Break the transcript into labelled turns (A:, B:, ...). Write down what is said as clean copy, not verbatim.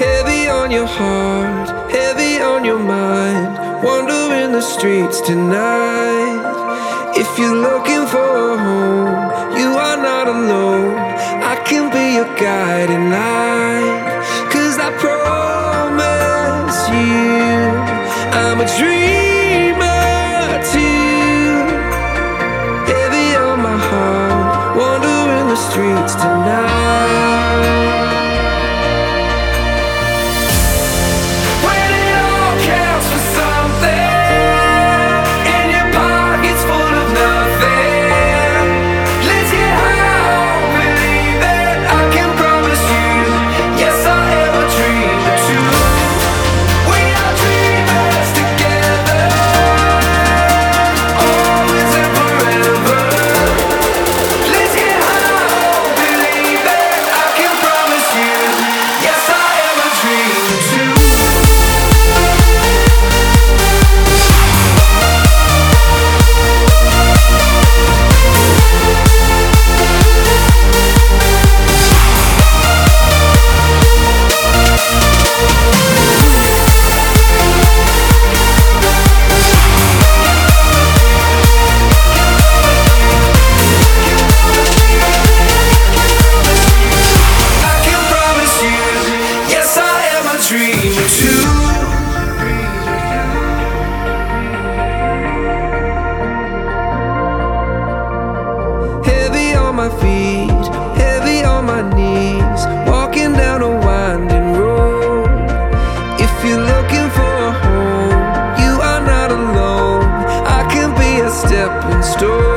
A: Heavy on your heart, heavy on your mind, wandering the streets tonight. If you're looking for a home, you are not alone. I can be your guiding light, 'cause I promise you I'm a dreamer too. Heavy on my heart, wandering the streets tonight. Heavy on my feet, heavy on my knees, walking down a winding road. If you're looking for a home, you are not alone. I can be a stepping stone.